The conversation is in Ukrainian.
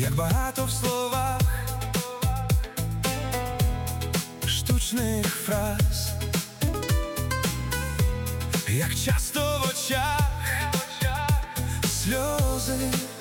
як багато в словах штучних фраз, як часто в очах сльози.